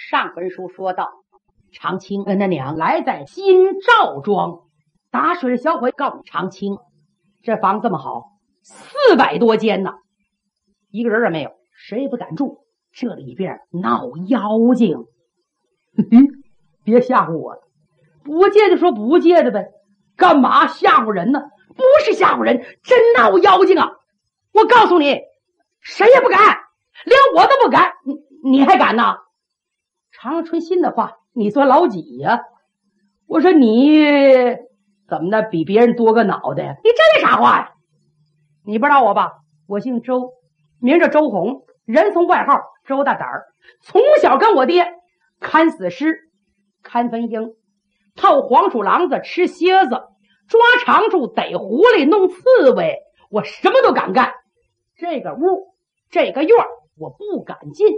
上文书说到，长青跟他娘来在新赵庄，打水的小伙告诉长青，这房这么好，400多间呢，一个人也没有，谁也不敢住，这里边闹妖精。别吓唬我了，不借就说不借的呗，干嘛吓唬人呢？不是吓唬人，真闹妖精啊！我告诉你，谁也不敢，连我都不敢，你还敢呢？常春心的话，你算老几呀？我说你怎么的比别人多个脑袋呀？你这啥话呀？你不知道我吧？我姓周，名叫周红，人送外号周大胆儿。从小跟我爹看死尸、看坟茔、套黄鼠狼子、吃蝎子、抓长处、逮狐狸、弄刺猬，我什么都敢干。这个屋、这个院我不敢进。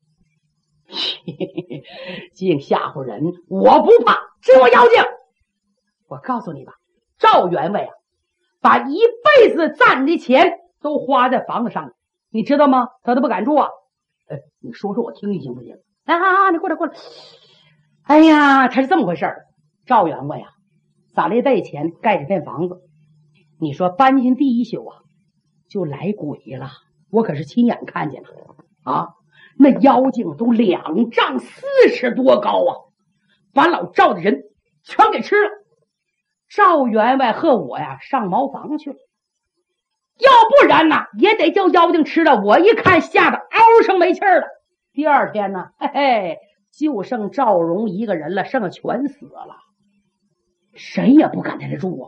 净吓唬人，我不怕，是我妖精。我告诉你吧，赵员外啊，把一辈子攒的钱都花在房子上了，你知道吗？他都不敢住啊。你说说我听听行不行？你过来。哎呀，他是这么回事儿。赵员外啊，攒了一袋钱盖这片房子，你说搬进第一宿啊，就来鬼了。我可是亲眼看见了啊。那妖精都2丈40多高啊，把老赵的人全给吃了。赵员外和我呀上茅房去了，要不然呢也得叫妖精吃了。我一看吓得嗷声没气儿了。第二天呢，就剩赵荣一个人了，剩下全死了，谁也不敢在这住啊。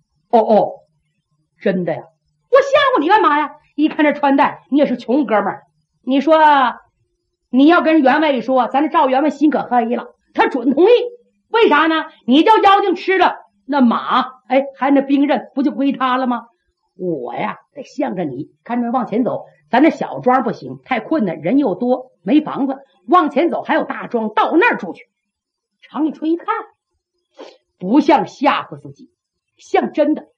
真的呀？我吓唬你干嘛呀？一看这穿戴，你也是穷哥们儿，你说你要跟员外一说，咱这赵员外心可黑了，他准同意。为啥呢？你叫妖精吃了，那马还那兵刃不就归他了吗？我呀得向着你，看着往前走，咱这小庄不行，太困难，人又多，没房子，往前走还有大庄，到那儿住去。常玉春一看，不像吓唬自己，像真的。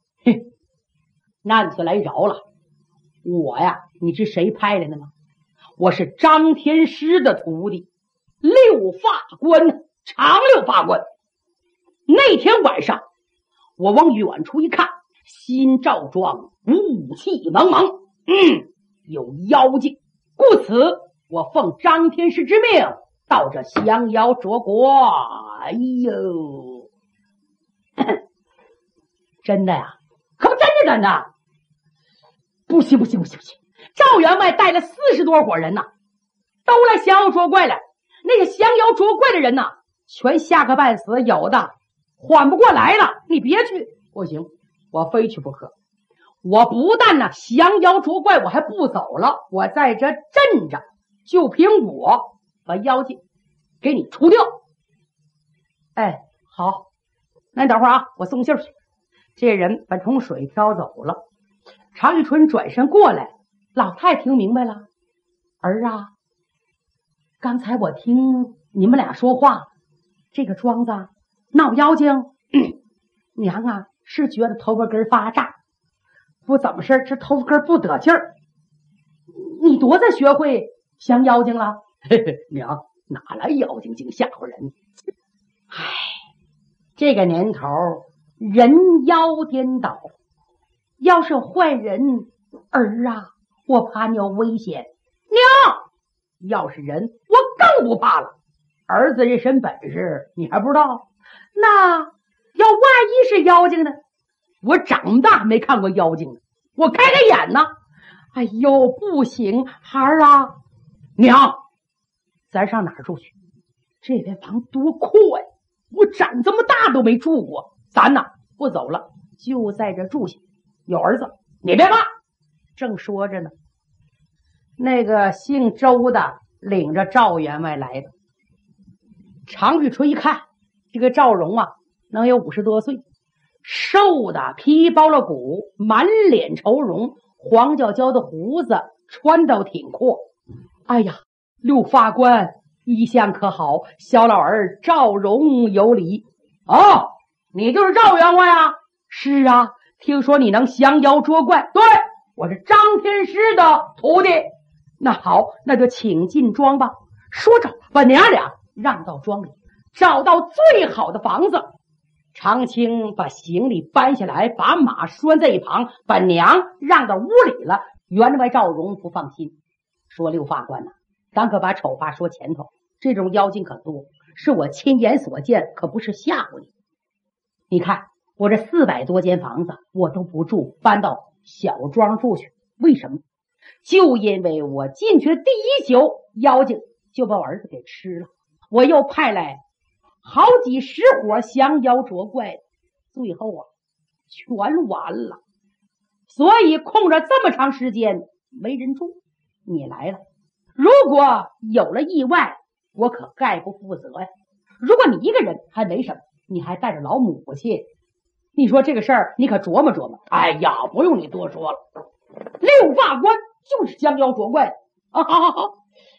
那你就来着了。我呀，你知谁派来的吗？我是张天师的徒弟，六发官，长六发官。那天晚上，我往远处一看，新赵庄雾气蒙蒙，有妖精，故此我奉张天师之命，到这降妖捉鬼。哎呦，真的呀？可不真的？不行！赵员外带了40多伙人呐，都来降妖捉怪了。那个降妖捉怪的人呐，全吓个半死，有的缓不过来了。你别去，不行，我非去不可。我不但呢降妖捉怪，我还不走了，我在这镇着，就凭我把妖精给你除掉。好，那你等会儿啊，我送信去。这人把桶水挑走了。常玉春转身过来，老太听明白了，儿啊，刚才我听你们俩说话，这个庄子闹妖精，娘啊是觉得头发根发胀，不怎么事，这头发根不得劲儿。你多大学会降妖精了？娘，哪来妖精净吓唬人？这个年头人妖颠倒，要是坏人，儿啊，我怕你有危险。娘，要是人，我更不怕了。儿子这身本事你还不知道？那要万一是妖精呢？我长大没看过妖精呢，我开开眼呢。哎呦，不行，孩儿啊，娘，咱上哪儿住去？这片房多阔呀，我长这么大都没住过。咱呐不走了，就在这住下。有儿子你别怕。正说着呢，那个姓周的领着赵员外来的。常玉春一看，这个赵荣啊能有50多岁，瘦的皮包了骨，满脸愁容，黄焦焦的胡子，穿倒挺阔。哎呀，六发官一向可好，小老儿赵荣有礼。你就是赵员外啊？是啊，听说你能降妖捉怪。对，我是张天师的徒弟。那好，那就请进庄吧。 说着把娘俩让到庄里，找到最好的房子。长青把行李搬下来，把马拴在一旁，把娘让到屋里了。员外赵荣不放心，说六法官呐，咱可把丑话说前头，这种妖精可多，是我亲眼所见，可不是吓唬你。你看我这400多间房子我都不住，搬到小庄住去，为什么？就因为我进去的第一宿，妖精就把我儿子给吃了，我又派来好几十伙降妖捉怪，最后啊全完了。所以空着这么长时间没人住，你来了，如果有了意外，我可概不负责呀。如果你一个人还没什么，你还带着老母亲，你说这个事儿你可琢磨琢磨。哎呀，不用你多说了，六法官就是降妖捉怪啊！好，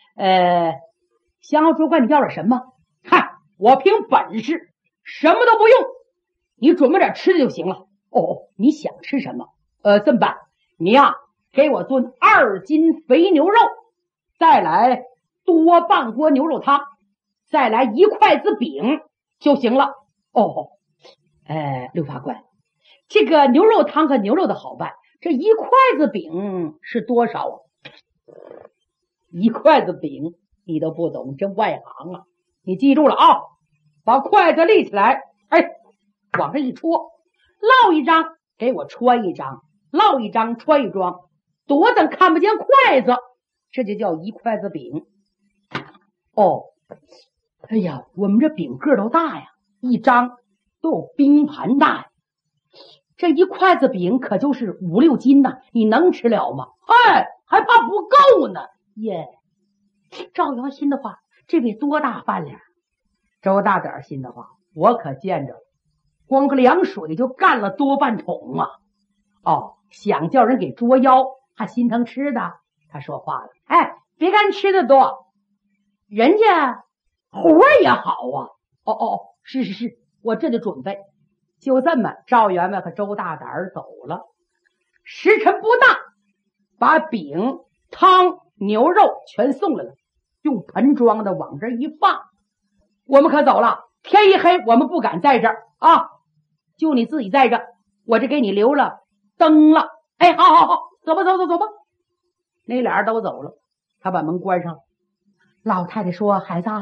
降妖捉怪你要点什么？嗨，我凭本事什么都不用，你准备点吃的就行了。哦，你想吃什么？这么办，你呀给我炖2斤肥牛肉，再来多半锅牛肉汤，再来1筷子饼就行了。哦，六法官，这个牛肉汤和牛肉的好办，这1筷子饼是多少啊？1筷子饼你都不懂，真外行啊！你记住了啊，把筷子立起来，往上一戳，烙一张给我穿一张，烙一张穿一张，多等看不见筷子，这就叫1筷子饼。哦，哎呀，我们这饼个都大呀，一张都有冰盘大呀，这1筷子饼可就是5、6斤呐，你能吃了吗？还怕不够呢耶！赵阳心的话，这得多大饭量？周大点心的话，我可见着了，光个凉水就干了多半桶啊！想叫人给捉妖，还心疼吃的。他说话了，别看吃的多，人家活也好啊。是，我这就准备。就这么，赵员外和周大胆走了。时辰不大，把饼、汤、牛肉全送来了，用盆装的往这一放。我们可走了，天一黑我们不敢在这儿啊，就你自己在这，我这给你留了灯了。好，走吧。那俩人都走了，他把门关上了。老太太说，孩子，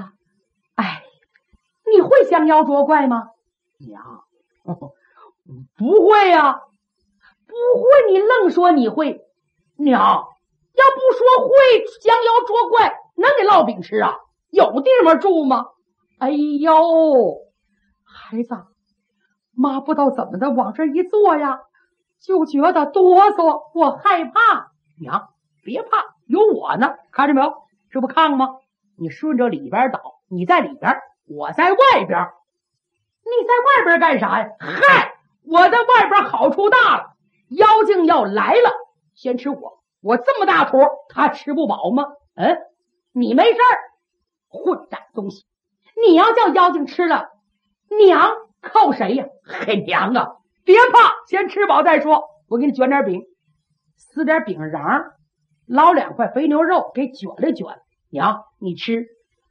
你会降妖捉怪吗？娘，不会呀，不会，你愣说你会。娘，要不说会降妖捉怪，能给烙饼吃啊？有地方住吗？哎呦，孩子，妈不知道怎么的，往这一坐呀，就觉得哆嗦，我害怕。娘，别怕，有我呢，看着没有？这不炕吗？你顺着里边倒，你在里边，我在外边。你在外边干啥呀？我在外边好处大了，妖精要来了，先吃我这么大坨，他吃不饱吗？你没事儿，混蛋东西！你要叫妖精吃了，娘靠谁呀？娘啊，别怕，先吃饱再说。我给你卷点饼，撕点饼瓤，捞2块肥牛肉给卷了卷。娘，你吃。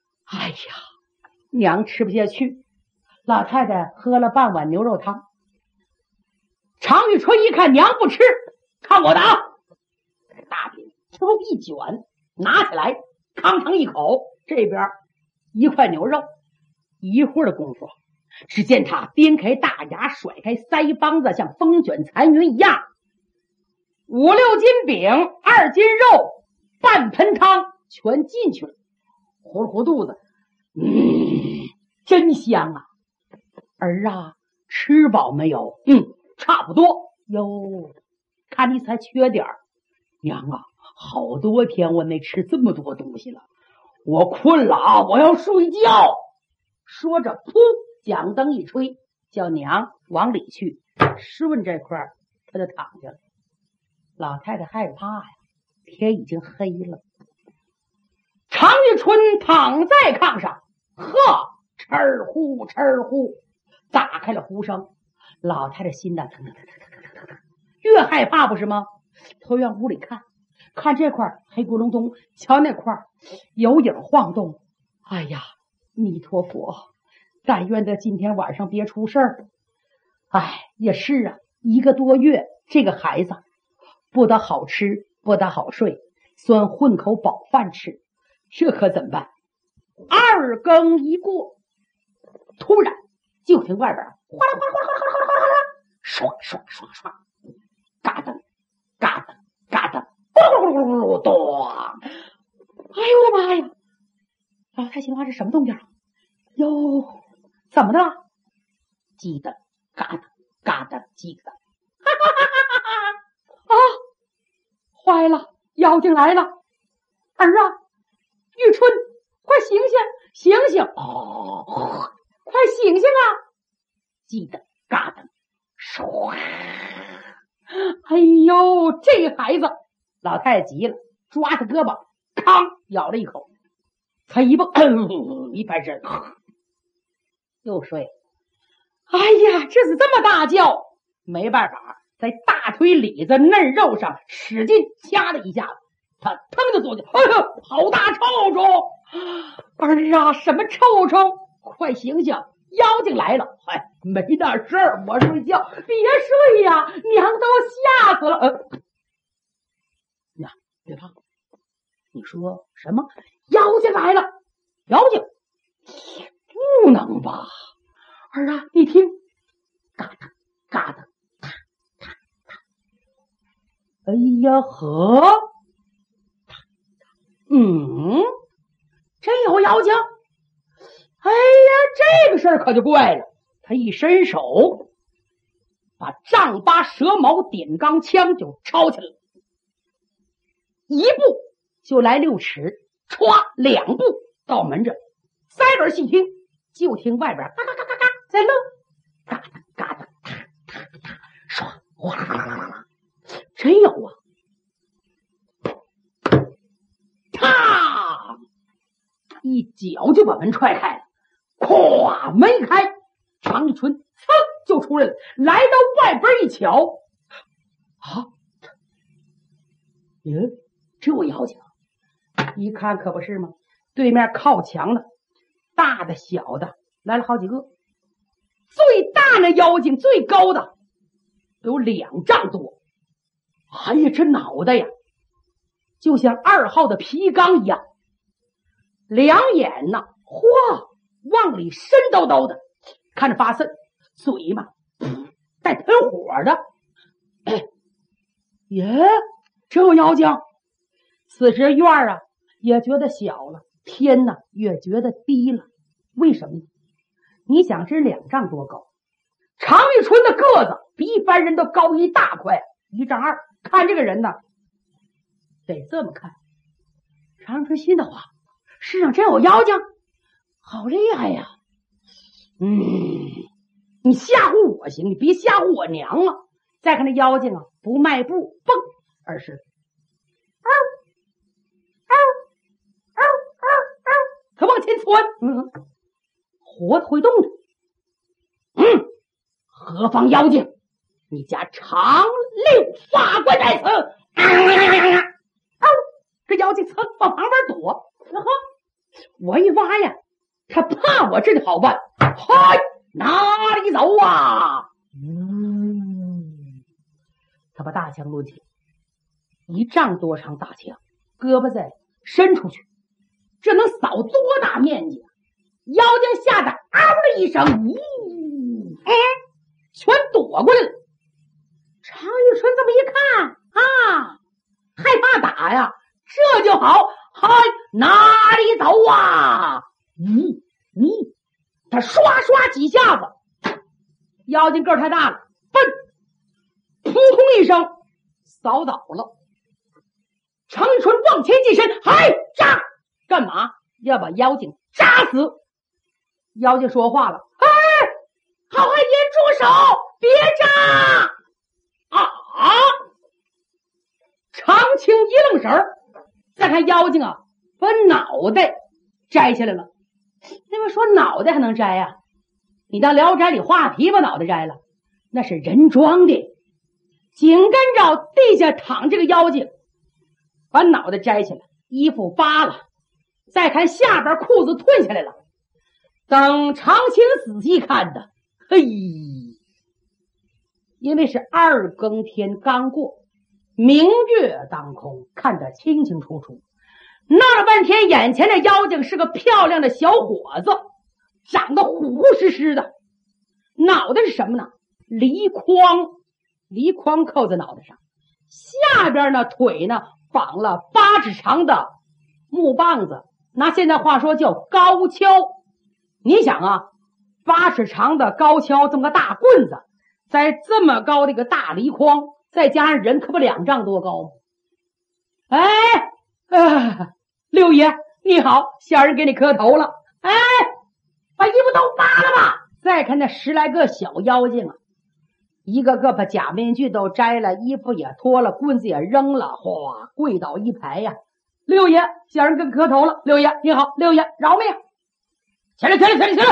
娘吃不下去。老太太喝了半碗牛肉汤。常玉春一看娘不吃，看我的啊！大饼一卷，拿起来，吭吭一口，这边1块牛肉。一会儿的功夫，只见他边开大牙，甩开腮帮子，像风卷残云一样，5、6斤饼，2斤肉，半盆汤全进去了，糊了糊肚子，真香啊！儿啊，吃饱没有？差不多。哟，看你才缺点儿。娘啊，好多天我没吃这么多东西了，我困了啊，我要睡觉。说着，噗，蒋灯一吹，叫娘往里去，顺这块他就躺下了。老太太害怕呀，天已经黑了。常玉春躺在炕上，哧呼哧呼，打开了呼声。老太太心呐腾腾腾腾腾腾腾，越害怕不是吗？头往屋里看，看这块黑咕隆咚，瞧那块有影晃动， 哎呀，弥陀佛，但愿他今天晚上别出事儿。哎，也是啊，1个多月，这个孩子不得好吃，不得好睡，算混口饱饭吃，这可怎么办？2更一过，突然就听外边哗啦哗啦哗啦哗啦哗啦哗啦哗啦，唰唰唰唰，嘎噔嘎噔嘎噔，咕噜咕噜咕噜咚！哎呦我的妈呀！老太心话是什么动静？哟，怎么的了？叽噔嘎噔嘎噔叽噔，哈哈哈哈哈！啊，坏了，妖精来了！儿啊，玉春，快醒醒，醒醒！哦，快醒醒啊！叽噔嘎噔，唰！哎呦，这孩子，老太太急了，抓他胳膊，吭咬了一口，他一蹦，一翻身，又睡。哎呀，这是这么大觉，没办法，在大腿里子嫩肉上使劲掐了一下子，他腾就坐起，哎呦，好大臭虫！儿啊，什么臭虫？快醒醒！妖精来了！哎，没那事儿，我睡觉，别睡呀，娘都吓死了。呀，别怕，你说什么？妖精来了？妖精？不能吧？儿啊，你听，嘎哒嘎哒，哒哒哒。哎呀呵，真有妖精？哎呀，这个事儿可就怪了。他一伸手，把丈八蛇矛点钢枪就抄起来了，一步就来6尺，歘2步到门这，塞耳细听，就听外边嘎嘎嘎嘎嘎在愣，嘎哒嘎哒，哒哒哒，唰哗啦啦啦啦，真有啊！啪！一脚就把门踹开了。咵，门一开，常玉春噌就出来了，来到外边一瞧，啊，这有妖精啊！一看可不是吗？对面靠墙的，大的小的来了好几个，最大那妖精最高的有2丈多，哎呀，这脑袋呀就像2号的皮缸一样，两眼呢，嚯，往里深叨叨的，看着发瘆，嘴嘛带喷火的。耶，这有妖精！此时院啊也觉得小了，天呐也觉得低了。为什么呢？你想是2丈多高，常玉春的个子比一般人都高一大块，1丈2。看这个人呢，得这么看。常玉春心的话，世上真有妖精，好厉害呀！你吓唬我行，你别吓唬我娘啊！再看那妖精啊，不迈步蹦，而是他往前窜，活会动的。何方妖精？你家长六法官在此！这妖精噌往旁边躲，我一挖呀，他怕我这就好办。嗨，哪里走啊？他把大枪抡起，1丈多长大枪，胳膊再伸出去，这能扫多大面积啊？妖精吓得嗷的一声，全躲过来了。常玉春这么一看啊，害怕打呀，这就好。嗨，哪里走啊？他刷刷几下子，妖精个儿太大了，扑通一声扫倒了。常玉春往前近身，嗨，扎！干嘛要把妖精扎死？妖精说话了，好汉爷住手，别扎！常青一愣神儿，再看妖精啊，把脑袋摘下来了。那么说脑袋还能摘啊？你到聊斋里画皮把脑袋摘了，那是人装的。紧跟着地下躺这个妖精，把脑袋摘下来，衣服扒了， 再看下边裤子褪下来了。等常青仔细看的，嘿，因为是2更天刚过，明月当空，看得清清楚楚。闹了半天，眼前的妖精是个漂亮的小伙子，长得虎虎实实的，脑袋是什么呢？梨筐扣在脑袋上，下边呢腿呢绑了8指长的木棒子，拿现在话说叫高跷。你想啊，8尺长的高跷，这么个大棍子，在这么高的一个大梨筐，再加上人，可不2丈多高吗？六爷你好，小人给你磕头了。把衣服都扒了吧。再看那10来个小妖精啊，一个个把假面具都摘了，衣服也脱了，棍子也扔了，哗，跪倒一排呀。六爷，小人给你磕头了。六爷你好，六爷饶命。起来！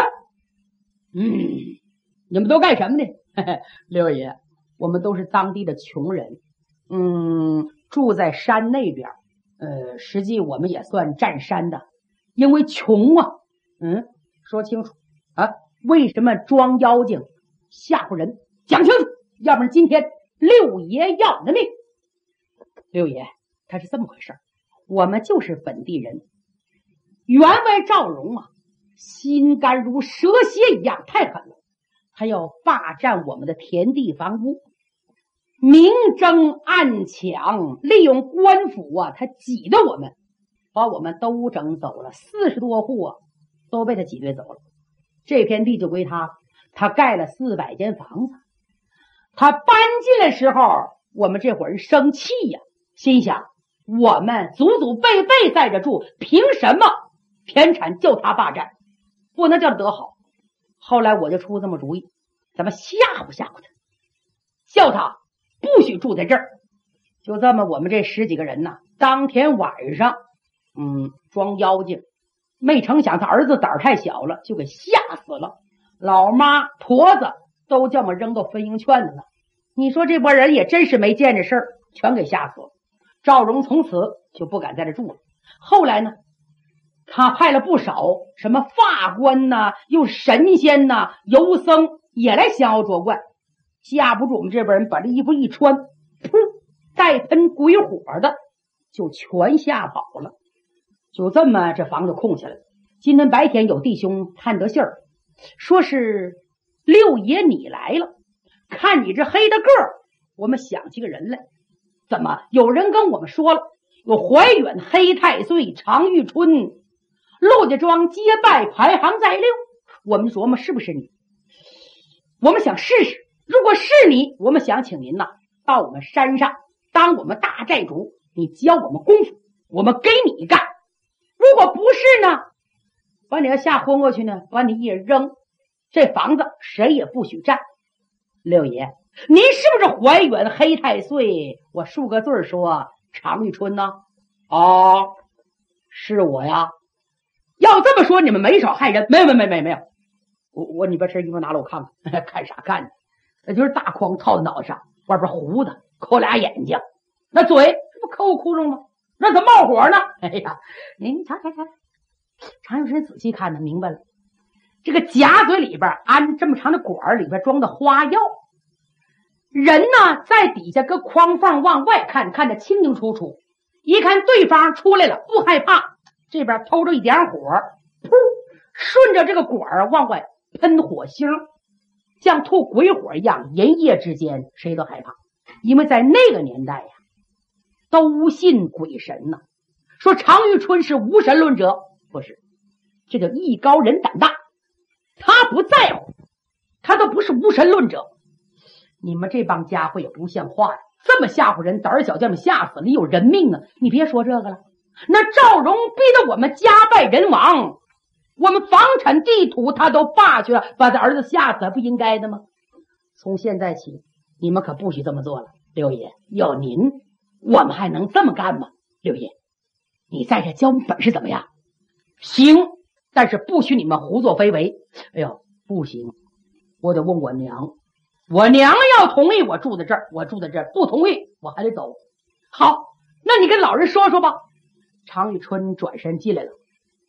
你们都干什么呢？六爷，我们都是当地的穷人，住在山那边。实际我们也算占山的，因为穷啊。说清楚啊，为什么装妖精吓唬人？讲清楚，要不然今天六爷要你的命。六爷，他是这么回事，我们就是本地人。员外赵荣啊，心肝如蛇蝎一样，太狠了，他要霸占我们的田地房屋，明争暗抢，利用官府啊，他挤得我们，把我们都整走了，40多户啊，都被他挤兑走了。这片地就归他，他盖了400间房子。他搬进来时候，我们这伙人生气呀，心想我们祖祖辈辈在这住，凭什么田产就他霸占？不能叫他得好。后来我就出这么主意，咱们吓唬吓唬他，叫他不许住在这儿。就这么我们这10几个人呢，当天晚上装妖精，没成想他儿子胆儿太小了，就给吓死了。老妈婆子都这么扔到分营圈子了。你说这波人也真是没见这事儿，全给吓死了。赵荣从此就不敢在这住了。后来呢，他派了不少什么法官呐，又神仙呐，游僧也来降妖捉怪，架不住我们这边人把这衣服一穿，噗，带喷鬼火的就全吓跑了。就这么这房子空下来了。今天白天有弟兄探得信儿，说是六爷你来了，看你这黑的个儿，我们想起个人来。怎么有人跟我们说了，有怀远黑太岁常遇春陆家庄结拜排行在6，我们琢磨是不是你，我们想试试，如果是你，我们想请您呐到我们山上当我们大寨主，你教我们功夫，我们给你干。如果不是呢，把你要吓昏过去呢，把你一扔，这房子谁也不许占。六爷，您是不是怀远黑太岁？我数个字说常遇春呢？哦，是我呀。要这么说，你们没少害人。没有，你把身衣服拿了我看看。看啥看呢？那就是大筐套在脑袋上，外边糊的，抠俩眼睛，那嘴这不抠窟窿吗？那怎么冒火呢？哎呀，您瞧，常有人仔细看呢，明白了。这个夹嘴里边安这么长的管，里边装的花药。人呢在底下搁框缝往外看，看得清清楚楚。一看对方出来了，不害怕，这边偷着一点火，噗，顺着这个管往外喷火星，像吐鬼火一样，人夜之间谁都害怕。因为在那个年代呀，都信鬼神呐。说常遇春是无神论者，不是，这叫艺高人胆大，他不在乎，他都不是无神论者。你们这帮家伙也不像话呀，这么吓唬人，胆儿小这么吓死了，有人命啊！你别说这个了，那赵荣逼得我们家败人亡，我们房产地土他都霸去了，把他儿子吓死，不应该的吗？从现在起你们可不许这么做了。六爷，要您我们还能这么干吗？六爷，你在这教我们本事怎么样？行，但是不许你们胡作非为。哎呦，不行，我得问我娘，我娘要同意我住在这儿，我住在这儿；不同意我还得走。好，那你跟老人说说吧。常遇春转身进来了，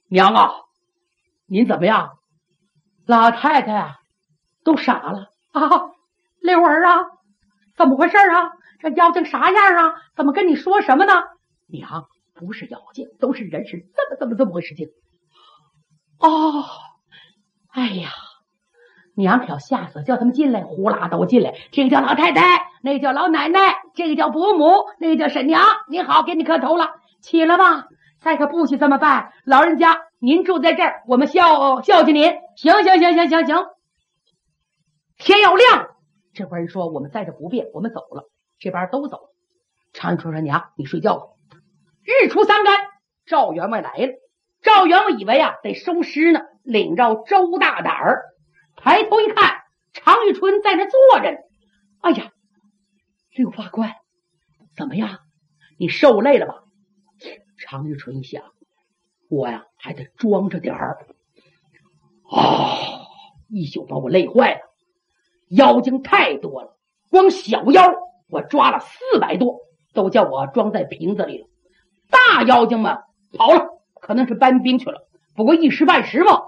娘啊，您怎么样？老太太啊，都傻了啊！六儿啊，怎么回事啊？这妖精啥样啊？怎么跟你说什么呢？娘，不是妖精，都是人，是这么回事情。哦，哎呀，娘可要吓死，叫他们进来，呼啦都进来。这个叫老太太，那个叫老奶奶，这个叫伯母，那个叫婶娘。您好，给你磕头了，起了吧。再可不许这么办，老人家您住在这儿，我们孝敬您。行。天要亮，这伙人说我们在这不便，我们走了。这边都走了。常玉春说：“娘，你睡觉吧。”日出三竿，赵员外来了。赵员外以为啊得收尸呢，领着周大胆儿，抬头一看，常玉春在那坐着呢。哎呀，六法官，怎么样？你受累了吧？常玉春一想，我呀还得装着点儿。一宿把我累坏了，妖精太多了，光小妖我抓了400多，都叫我装在瓶子里了。大妖精们跑了，可能是搬兵去了，不过一时半时嘛，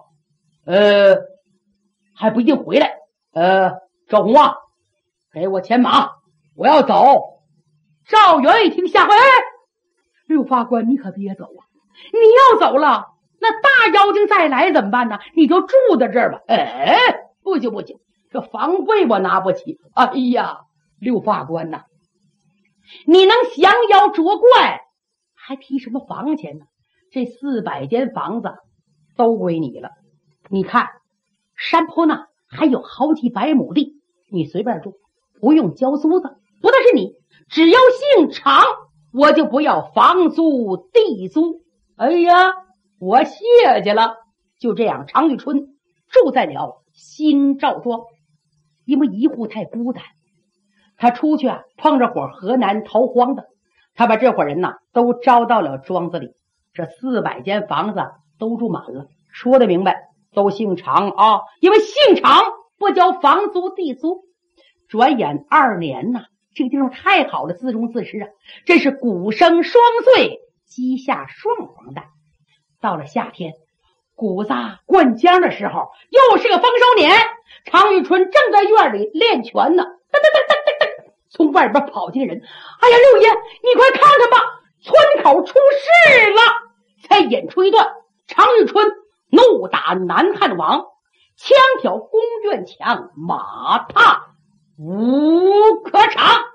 还不一定回来。赵红啊，给我牵马，我要走。赵元一听吓坏，六法官你可别走啊！你要走了，那大妖精再来怎么办呢？你就住在这儿吧。不行，这房费我拿不起。哎呀，六法官呐，你能降妖捉怪，还提什么房钱呢？这400间房子都归你了。你看山坡那还有好几百亩地，你随便住，不用交租子。不但是你，只要姓常，我就不要房租地租。哎呀，我谢谢了。就这样，常玉春住在了新赵庄。因为一户太孤单，他出去啊碰着伙河南逃荒的，他把这伙人呐都招到了庄子里。这400间房子都住满了，说得明白，都姓常啊，因为姓常不交房租地租。转眼2年呐，这个地方太好了，自荣自食啊，真是谷生双穗，鸡下双黄蛋。到了夏天，谷子灌浆的时候，又是个丰收年，常玉春正在院里练拳呢，从外边跑进人。哎呀，六爷，你快看看吧，村口出事了！才演出一段，常玉春怒打南汉王，枪挑宫院墙，马踏无可场。